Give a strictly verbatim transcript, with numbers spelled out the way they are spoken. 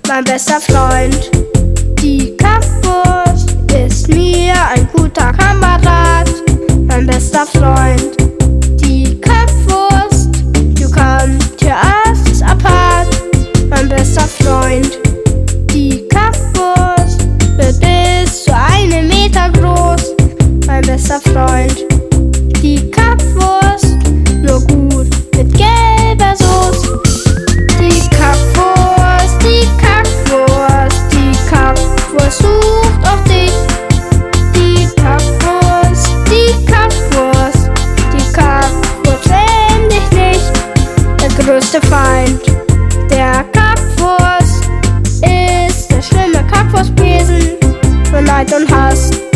mein bester Freund. Die Kackwurst ist mir ein guter Kamerad, mein bester Freund. Die Kackwurst, du kannst hier alles apart, mein bester Freund. Die Kackwurst wird bis zu einem Meter groß, mein bester Freund. Die Kackwurst, nur gut mit gelber Soße. Die Kackwurst, die Kackwurst, die Kackwurst sucht auf dich. Die Kackwurst, die Kackwurst, die Kackwurst kennt dich nicht. Der größte Feind der Kackwurst ist der schlimme Kackwurstbesen für Neid und Hass.